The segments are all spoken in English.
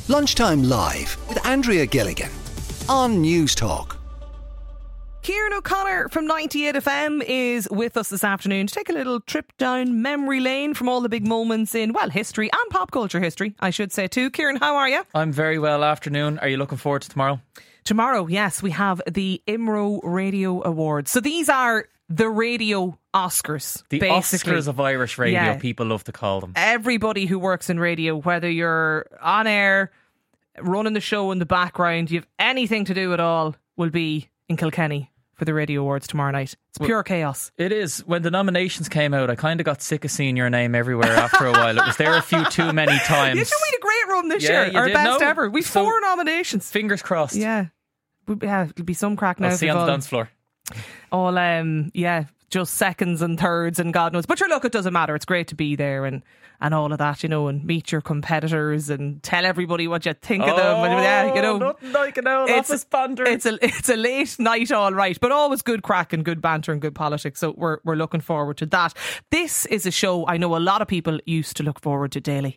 Lunchtime Live with Andrea Gilligan on News Talk. Kieran O'Connor from 98FM is with us this afternoon to take a little trip down memory lane from all the big moments in, well, history and pop culture history, I should say too. Kieran, how are you? I'm very well. Afternoon. Are you looking forward to tomorrow? Tomorrow, yes, we have the IMRO Radio Awards. So these are the radio Oscars, the basically. Oscars of Irish radio, Yeah. people love to call them. Everybody who works in radio, whether you're on air, running the show in the background, you have anything to do at all, will be in Kilkenny for the Radio Awards tomorrow night. It's pure chaos. It is. When the nominations came out, I kind of got sick of seeing your name everywhere after a while. It was there a few too many times. You had a great run this Yeah, year. you Our did. best No. ever. We've So- 4 nominations. Fingers crossed. Yeah. It'll be some crack now. I'll if see you we've on the all- dance floor. all just seconds and thirds and God knows, but sure, look, it doesn't matter. It's great to be there and all of that, and meet your competitors and tell everybody what you think of them, and Nothing like an old office banter. it's a late night, all right, but always good crack and good banter and good politics, so we're looking forward to that. This is a show I know a lot of people used to look forward to daily.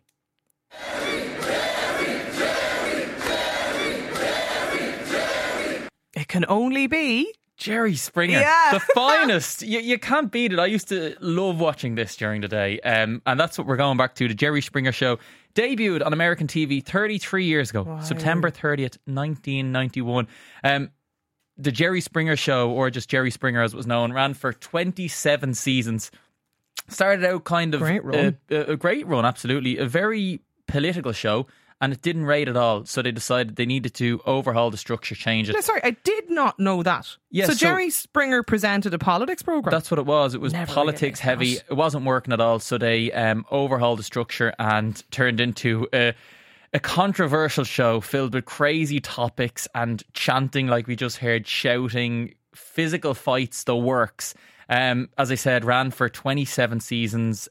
It can only be Jerry Springer, Yeah. the finest. You can't beat it. I used to love watching this during the day, and that's what we're going back to. The Jerry Springer Show debuted on American TV 33 years ago, Wow. September 30th, 1991. The Jerry Springer Show, or just Jerry Springer as it was known, ran for 27 seasons. Started out kind of Great run. a great run, absolutely. A very political show, and it didn't rate at all. So they decided they needed to overhaul the structure, change it. No, sorry, I did not know that. Yeah, so so- Jerry Springer presented a politics programme. That's what it was. It was Never politics really heavy. thought. It wasn't working at all. So they overhauled the structure and turned into a controversial show filled with crazy topics and chanting, like we just heard, shouting, physical fights, the works. As I said, ran for 27 seasons,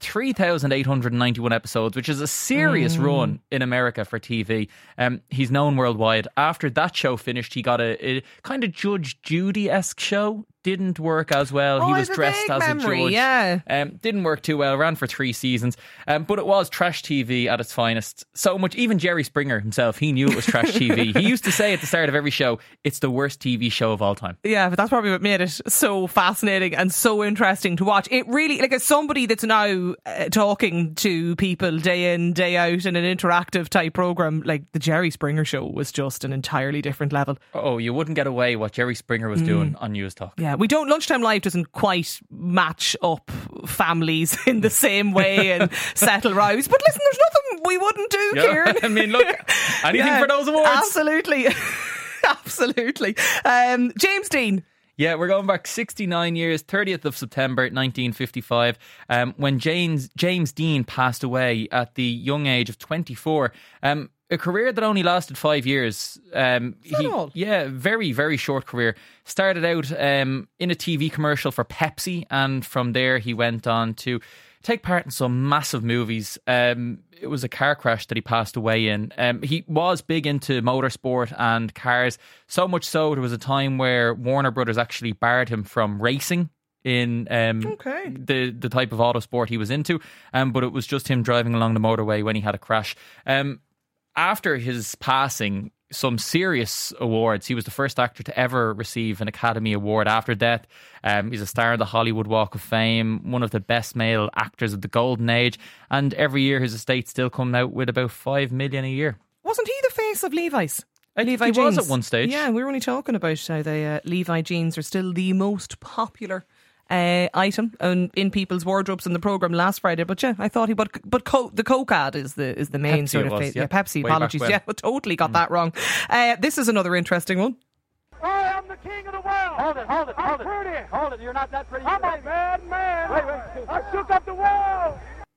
3,891 episodes, which is a serious run in America for TV. He's known worldwide. After that show finished, he got a kind of Judge Judy-esque show. Didn't work as well. He I was have a dressed vague as memory, a judge. yeah. Didn't work too well. Ran for 3 seasons. But it was trash TV at its finest. So much, even Jerry Springer himself, he knew it was trash TV. He used to say at the start of every show, it's the worst TV show of all time. Yeah, but that's probably what made it so fascinating and so interesting to watch. It really, like, as somebody that's now talking to people day in, day out in an interactive type programme, like the Jerry Springer Show was just an entirely different level. Oh, you wouldn't get away what Jerry Springer was doing on News Talk. Yeah, Lunchtime Live doesn't quite match up families in the same way and settle rows. But listen, there's nothing we wouldn't do, Yeah. Kieran. I mean, look, anything Yeah, for those awards. Absolutely. Absolutely. James Dean. Yeah, we're going back 69 years, 30th of September 1955, when James Dean passed away at the young age of 24. A career that only lasted 5 years. all. Yeah, very, very short career. Started out in a TV commercial for Pepsi, and from there he went on to take part in some massive movies. It was a car crash that he passed away in. He was big into motorsport and cars, so much so there was a time where Warner Brothers actually barred him from racing in the type of autosport he was into. But it was just him driving along the motorway when he had a crash. After his passing, some serious awards. He was the first actor to ever receive an Academy Award after death. He's a star in the Hollywood Walk of Fame, one of the best male actors of the golden age, and every year his estate still come out with about $5 million a year. Wasn't he the face of Levi's? I think Levi he jeans. was at one stage. Yeah, we were only talking about how the Levi jeans are still the most popular item in people's wardrobes in the programme last Friday. But yeah, I thought the Coke ad is the main Pepsi sort it of was, thing. yeah. Pepsi, Way back apologies. when. Yeah, I totally got that wrong. This is another interesting one. I am the king of the world. Hold it. I'm pretty. Hold it. You're not that pretty. I'm a bad man. Wait. I shook up the world.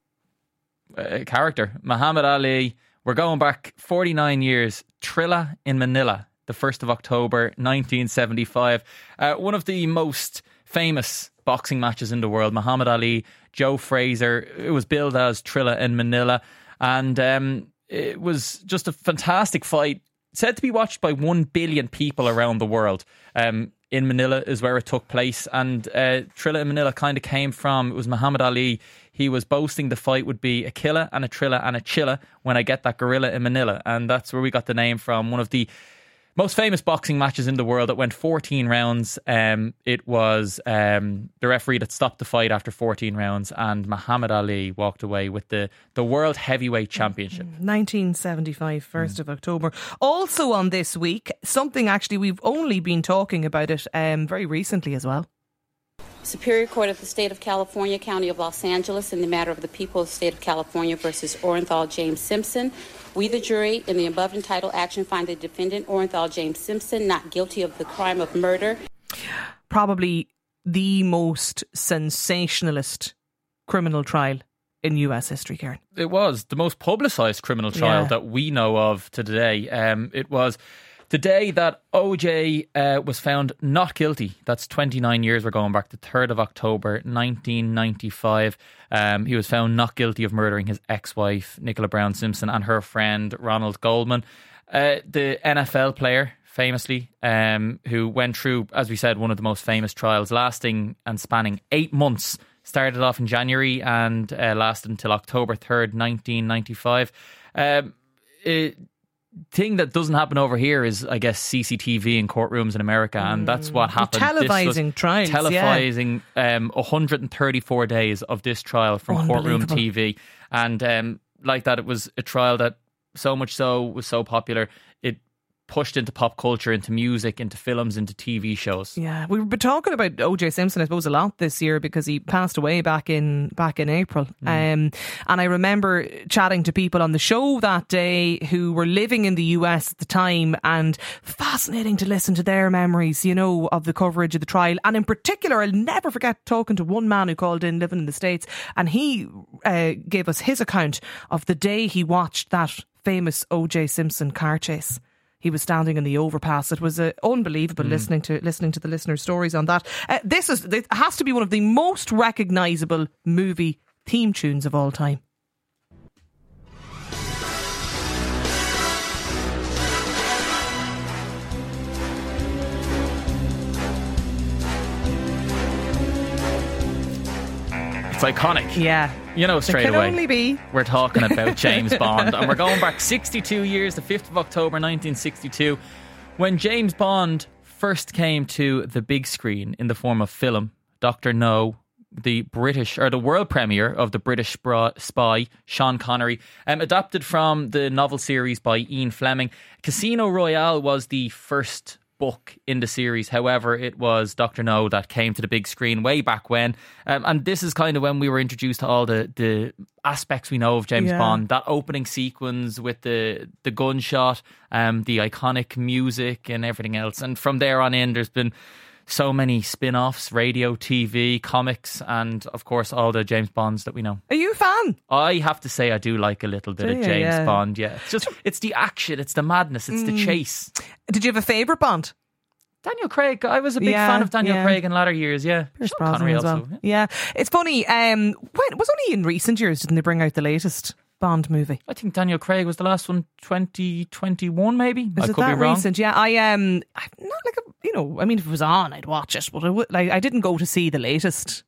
Character, Muhammad Ali. We're going back 49 years. Trilla in Manila, the 1st of October 1975. One of the most famous boxing matches in the world. Muhammad Ali, Joe Frazier. It was billed as Trilla in Manila, and it was just a fantastic fight. Said to be watched by 1 billion people around the world. in Manila is where it took place, and Trilla in Manila kind of came from, it was Muhammad Ali. He was boasting the fight would be a killer and a Trilla and a chilla when I get that gorilla in Manila, and that's where we got the name from. One of the most famous boxing matches in the world that went 14 rounds. It was the referee that stopped the fight after 14 rounds, and Muhammad Ali walked away with the World Heavyweight Championship. 1975, 1st of October. Also on this week, something actually we've only been talking about it very recently as well. Superior Court of the State of California, County of Los Angeles, in the matter of the people of the State of California versus Orenthal James Simpson. We, the jury, in the above entitled action, find the defendant, Orenthal James Simpson, not guilty of the crime of murder. Probably the most sensationalist criminal trial in US history, Karen. It was the most publicised criminal trial that we know of to today. It was the day that OJ was found not guilty. That's 29 years. We're going back to 3rd of October 1995. He was found not guilty of murdering his ex-wife Nicola Brown Simpson and her friend Ronald Goldman. The NFL player, famously, who went through, as we said, one of the most famous trials, lasting and spanning 8 months. Started off in January and lasted until October 3rd, 1995. Thing that doesn't happen over here is, I guess, CCTV in courtrooms in America, and that's what happened. Televising trials, televising 134 days of this trial from courtroom TV, and like that, it was a trial that so much so was so popular it pushed into pop culture, into music, into films, into TV shows. Yeah, we've been talking about O.J. Simpson, I suppose, a lot this year because he passed away back in April. And I remember chatting to people on the show that day who were living in the US at the time, and fascinating to listen to their memories, you know, of the coverage of the trial. And in particular, I'll never forget talking to one man who called in living in the States, and he gave us his account of the day he watched that famous O.J. Simpson car chase. He was standing in the overpass. It was unbelievable listening to the listeners' stories on that. It has to be one of the most recognisable movie theme tunes of all time. It's iconic. Yeah. You know, straight away, only be. We're talking about James Bond, and we're going back 62 years, the 5th of October 1962, when James Bond first came to the big screen in the form of film. Dr. No, the world premiere of the British spy Sean Connery, adapted from the novel series by Ian Fleming. Casino Royale was the first book in the series. However, it was Dr. No that came to the big screen way back when, and this is kind of when we were introduced to all the aspects we know of James Bond. That opening sequence with the gunshot, the iconic music and everything else, and from there on in there's been so many spin-offs, radio, TV, comics, and of course all the James Bonds that we know. Are you a fan? I have to say I do like a little bit of James Bond. Yeah, it's the action, it's the madness, it's the chase. Did you have a favourite Bond? Daniel Craig. I was a big fan of Daniel Craig in latter years. Yeah, Pierce Brosnan as well. Yeah, it's funny. When it was only in recent years didn't they bring out the latest Bond movie? I think Daniel Craig was the last one, 2021 movie. I could be wrong. Recent? Yeah, I'm not like I mean, if it was on, I'd watch it, but I didn't go to see the latest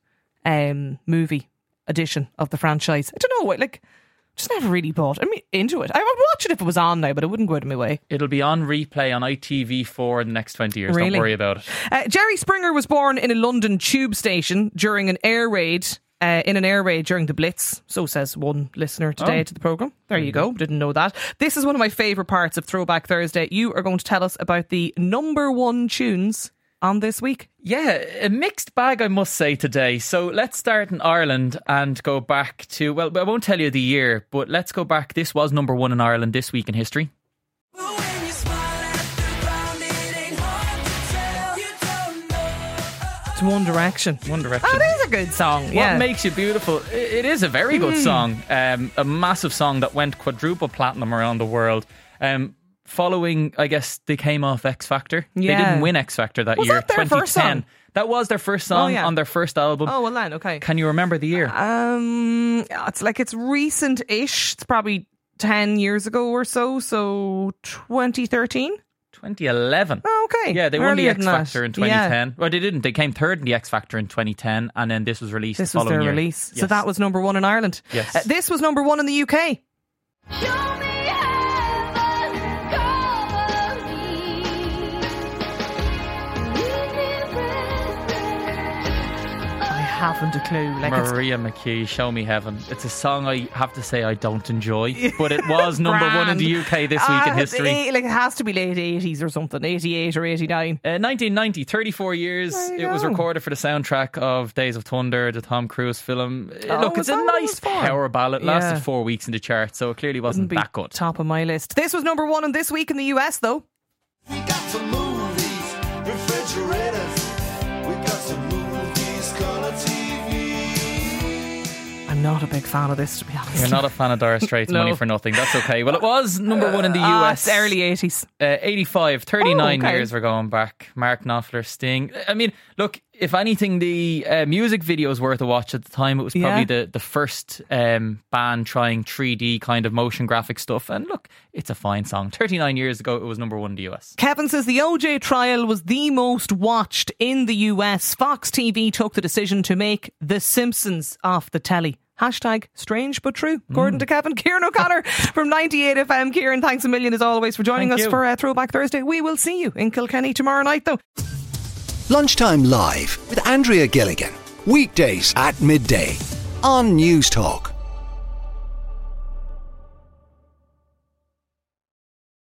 movie edition of the franchise. I don't know, just never really bought into it. I would watch it if it was on now, but it wouldn't go out of my way. It'll be on replay on ITV4 in the next 20 years. Really? Don't worry about it. Jerry Springer was born in a London tube station during an air raid. In an air raid during the Blitz, so says one listener today to the programme. There you go, didn't know that. This is one of my favourite parts of Throwback Thursday. You are going to tell us about the number one tunes on this week. Yeah, a mixed bag, I must say, today. So let's start in Ireland and go back to, well, I won't tell you the year, but let's go back. This was number one in Ireland this week in history. It's One Direction. One Direction. Oh, it is a good song. What Makes You Beautiful? It is a very good song. A massive song that went quadruple platinum around the world. Following, I guess, they came off X Factor. Yeah. They didn't win X Factor that year. Was that their 2010. First song? That was their first song on their first album. Oh, well then, okay. Can you remember the year? It's recent-ish. It's probably 10 years ago or so. So 2013. 2011. Oh, okay. Yeah, they won the Earlier X than that. Factor in 2010. Well, they didn't. They came third in the X Factor in 2010, and then this was released This the was following their year. release. Yes. So that was number 1 in Ireland. Yes. This was number 1 in the UK. I haven't a clue. Like, Maria McKee, Show Me Heaven. It's a song I have to say I don't enjoy, but it was number 1 in the UK this week in history. It has to be late 80s or something, 88 or 89. 1990, 34 years. There you It was go. recorded for the soundtrack of Days of Thunder, the Tom Cruise film. Oh, Look, it's is a that what it nice was for? power ballad. Yeah. Lasted 4 weeks in the chart, so it clearly wasn't Be that good. top of my list. This was number 1 in This Week in the US, though. We got some movies, refrigerators. We got some movies, color TV. I'm not a big fan of this, to be honest. You're not a fan of Dire Straits, No. Money for Nothing. That's okay. Well, it was number 1 in the US. It's early 80s. 85, 39 Oh, okay. years we're going back. Mark Knopfler, Sting. I mean, look, if anything, the music video was worth a watch at the time. It was probably the first band trying 3D kind of motion graphic stuff. And look, it's a fine song. 39 years ago, it was number 1 in the US. Kevin says the OJ trial was the most watched in the US. Fox TV took the decision to make The Simpsons off the telly. Hashtag strange but true, according to Kevin. Kieran O'Connor from 98 FM. Kieran, thanks a million as always for joining Thank us you. for Throwback Thursday. We will see you in Kilkenny tomorrow night, though. Lunchtime Live with Andrea Gilligan. Weekdays at midday on News Talk.